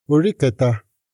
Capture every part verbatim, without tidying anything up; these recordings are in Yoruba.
Orí kẹta.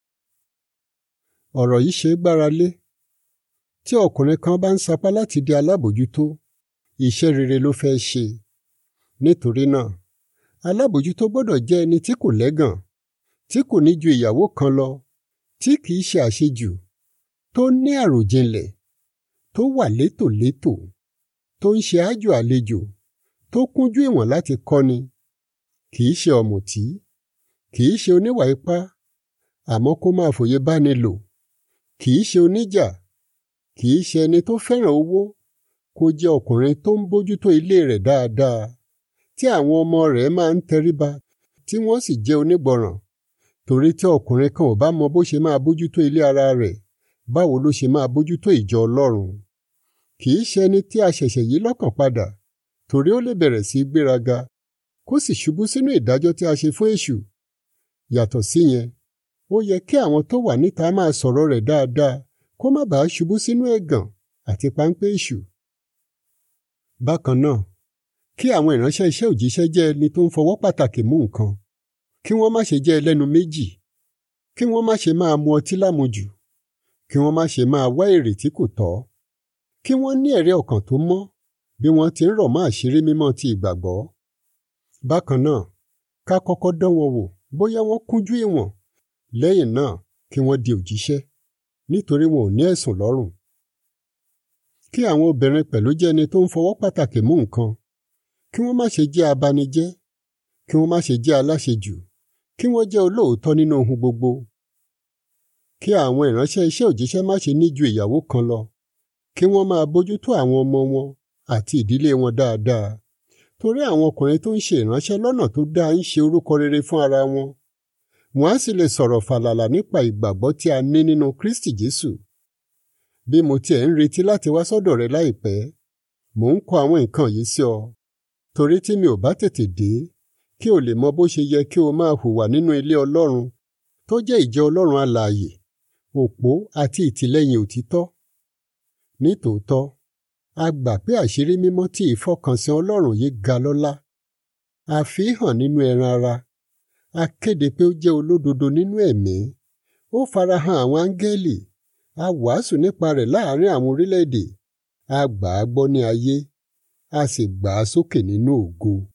Ọ̀rọ̀ yìí ṣe é gbára lé. Tí ọkùnrin kan bá ń sapá láti di alábòjútó, iṣẹ́ rere ló fẹ́ ṣe. Nítorí náà, alábòjútó gbọ́dọ̀ jẹ́ ẹni tí kò lẹ́gàn, tí kò ní ju ìyàwó kan lọ, tí kìí ṣe àṣejù, tó ní àròjinlẹ̀, tó wà létòlétò, tó ń ṣe àjò àlejò, tó kúnjú ìwọ̀n láti kọ́ni, kìí ṣe ọ̀mùtí, kìí ṣe oníwà ipá, àmọ́ kó máa fòye báni lò, kìí ṣe oníjà, kìí ṣe ẹni tó fẹ́ràn owó, kó jẹ́ ọkùnrin tó ń bójútó ilé rẹ̀ dáadáa, tí àwọn ọmọ rẹ̀ máa ń tẹríba, tí wọ́n sì jẹ́ onígbọràn. Torí tí ọkùnrin kan ò bá mọ bó ṣe máa bójútó ilé ara rẹ̀, báwo ló ṣe máa bójútó ìjọ Ọlọ́run? Kìí ṣe ẹni tí a ṣẹ̀ṣẹ̀ yí lọ́kàn padà, torí ó lè bẹ̀rẹ̀ sí gbéraga, kó sì ṣubú sínú ìdájọ́ tí a ṣe fún èṣù. Yàtọ̀ síyẹn, ó yẹ kí àwọn tó wà níta máa sọ̀rọ̀ rẹ̀ dáadáa, kó má bàa ṣubú sínú ẹ̀gàn àti páńpẹ́ èṣù. Bákan náà, kí àwọn ìránṣẹ́ iṣẹ́ òjíṣẹ́ jẹ́ ẹni tó ń fọwọ́ pàtàkì mú nǹkan, kí wọ́n má ṣe jẹ́ ẹlẹ́nu méjì, kí wọ́n má ṣe máa mu ọtí lámujù, kí wọ́n má ṣe máa wá èrè tí kò tọ́, kí wọ́n ní ẹ̀rí ọkàn tó mọ́ bí wọ́n ti ń rọ̀ mọ́ àṣírí mímọ́ ti ìgbàgbọ́. Bákan náà, ká kọ́kọ́ dán wọn wò bóyá wọ́n kúnjú ìwọ̀n, lẹ́yìn náà kí wọ́n di òjíṣẹ́, nítorí wọn ò ní ẹ̀sùn lọ́rùn. Kí àwọn obìnrin pẹ̀lú jẹ́ ẹni tó ń fọwọ́ pàtàkì mú nǹkan, kí wọ́n má ṣe jẹ́ abanijẹ́, kí wọ́n má ṣe jẹ́ aláṣejù, kí wọ́n jẹ́ olóòótọ́ nínú ohun gbogbo. Kí àwọn ìránṣẹ́ iṣẹ́ òjíṣẹ́ má ṣe ní ju ìyàwó kan lọ, kí wọ́n máa bójútó àwọn ọmọ wọn àti ìdílé wọn dáadáa, torí àwọn ọkùnrin tó ń ṣe ìránṣẹ́ lọ́nà tó dáa ń ṣe orúkọ rere fún ara wọn. Wọ́n á sì lè sọ̀rọ̀ fàlàlà nípa ìgbàgbọ́ tí a ní nínú Kristi Jésù. Bí mo tiẹ̀ ń retí láti wá sọ́dọ̀ rẹ láìpẹ́, mò ń kọ àwọn nǹkan yìí sí ọ, torí tí mi ò bá tètè dé, kí o lè mọ bó ṣe yẹ kí o máa hùwà nínú ilé Ọlọ́run, tó jẹ́ ìjọ Ọlọ́run alààyè, òpó àti ìtìlẹ́yìn òtítọ́. Nítòótọ́, a gbà pé àṣírí mímọ́ tí ìfọkànsìn Ọlọ́run yìí ga lọ́lá. A fi hàn nínú ẹran ara. A kéde pé ó jẹ́ olódodo nínú ẹ̀mí. Ó farahàn àwọn áńgẹ́lì. A wàásù nípa rẹ̀ láàrin àwọn orílẹ̀-èdè. A gbà á gbọ́ ní ayé. A sì gbà á sókè nínú ògo.